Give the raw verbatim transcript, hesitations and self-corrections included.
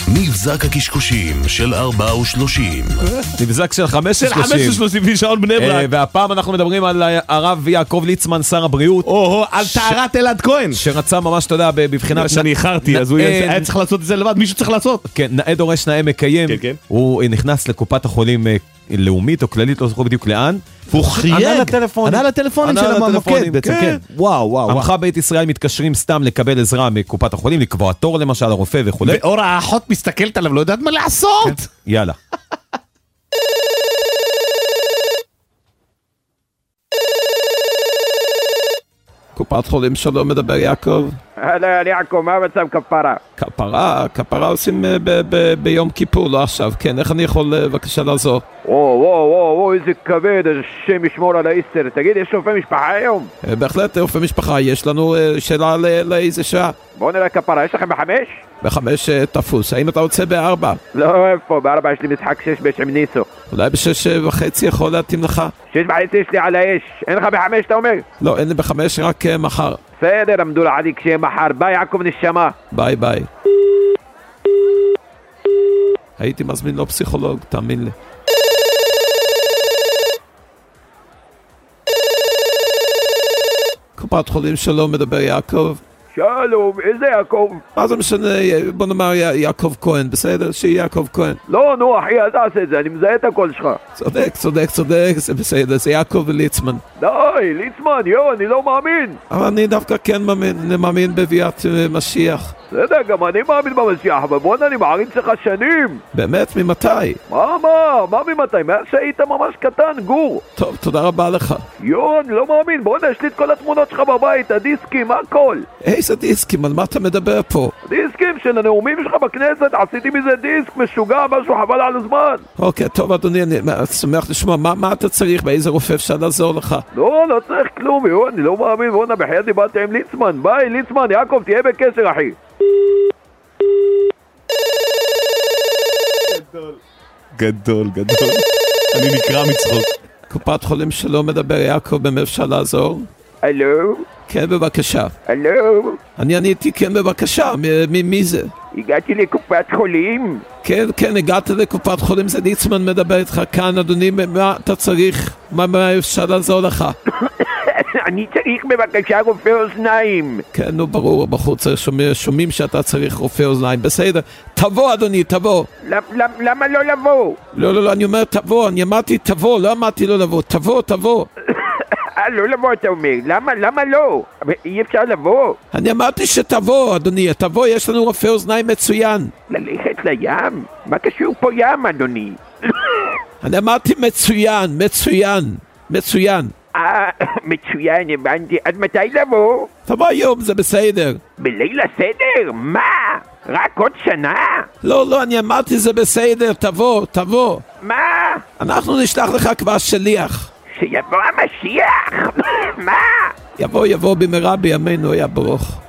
מבזק הקשקושים של ארבע ושלושים. מבזק של חמש ושלושים בשעון בני ברק. והפעם אנחנו מדברים על הרב יעקב ליצמן, שר הבריאות. או, על טהרת אלעד כהן. שרצה ממש, אתה יודע, בבחינת... שאני איחרתי, אז הוא היה צריך לעשות את זה לבד, מישהו צריך לעשות. כן, נאה דורש נאה מקיים. הוא נכנס לקופת החולים לאומית או כללית, לא זוכר בדיוק לאן. והוא חייג. ענה לטלפונים. ענה לטלפונים של המוקד בעצם, כן. וואו, וואו. עמך בית ישראל מתקשרים סתם לקבל עזרה מקופת החולים, לקבוע תור למשל, הרופא וכו'. ואור האחות מסתכלת עליו, לא יודעת מה לעשות. יאללה. קופת חולים שלום, מדבר יעקב. אהלן יעקב, מה המצב כפרה? כפרה, כפרה עושים ביום כיפור, לא עכשיו, כן, איך אני יכול בבקשה לעזור? וואו, וואו, וואו, איזה כבד, השם ישמור על האיסטר. תגיד, יש רופא משפחה היום? בהחלט, רופא משפחה, יש לנו שאלה לאיזה שעה. בואו נראה כפרה, יש לכם בחמש? בחמש תפוס, האם אתה רוצה בארבע? לא, איפה, בארבע יש לי משחק שש בש עם ניסו. אולי בשש וחצי יכול להתאים לך? שש וחצי יש לי על האש, אין לך בחמש אתה אומר? לא, אין לי בחמש, רק מחר. בסדר, עמדול עדיק שיהיה מחר, ביי יעקב נשמה. ביי ביי. הייתי מזמין לו פסיכולוג, תאמין לי. קופת חולים שלום, מדבר יעקב. שלום, איזה יעקב? מה זה משנה, בוא נאמר יעקב כהן, בסדר? שיהיה יעקב כהן. לא, נו אחי, אל תעשה את זה, אני מזהה את הקול שלך. צודק, צודק, צודק, זה בסדר, זה יעקב וליצמן. די, ליצמן, יו, אני לא מאמין. אבל אני דווקא כן מאמין, אני מאמין בביאת משיח. בסדר, גם אני מאמין במשיח, אבל בוא אני מעריץ לך שנים. באמת? ממתי? מה, מה? מה ממתי? מאז שהיית ממש קטן, גור. טוב, תודה רבה לך. יו, אני לא מאמין, בוא יש לי את כל התמונות שלך בבית, הדיסקים, הכל. איזה דיסקים? על מה אתה מדבר פה? דיסקים של הנאומים שלך בכנסת, עשיתי מזה דיסק משוגע, משהו חבל על הזמן. אוקיי, טוב אדוני, אני שמח לשמוע, מה, מה אתה צריך? באיזה רופא אפשר לעזור לך? לא, לא צריך כלום, יו, אני לא מאמין, בוא נבחר, דיברתי עם ליצמן, ביי, ליצמן, יעקב, תהיה בקשר, אחי. גדול, גדול, גדול. אני נקרא מצחוק. קופת חולים שלא מדבר יעקב, במה אפשר לעזור? הלו? כן, בבקשה. הלו? אני עניתי, כן, בבקשה. מי זה? הגעתי לקופת חולים. כן, כן, הגעת לקופת חולים, זה ליצמן מדבר איתך כאן, אדוני, מה אתה צריך? מה אפשר לעזור לך? אני צריך בבקשה רופא אוזניים. כן, נו, ברור, בחוץ שומעים שאתה צריך רופא אוזניים. בסדר, תבוא אדוני, תבוא. למה לא לבוא? לא, לא, לא, אני אומר תבוא, אני אמרתי תבוא, לא אמרתי לא לבוא, תבוא, תבוא. אה, לא לבוא אתה אומר, למה, למה לא? אי אפשר לבוא. אני אמרתי שתבוא, אדוני, תבוא, יש לנו רופא אוזניים מצוין. ללכת לים? מה קשור פה ים, אדוני? אני אמרתי מצוין, מצוין, מצוין. אה, מצוין, הבנתי. עד מתי לבוא? תבוא היום, זה בסדר. בליל הסדר? מה? רק עוד שנה? לא, לא, אני אמרתי זה בסדר, תבוא, תבוא. מה? אנחנו נשלח לך כבר שליח. שיבוא המשיח? מה? יבוא, יבוא במהרה בימינו, היה ברוך.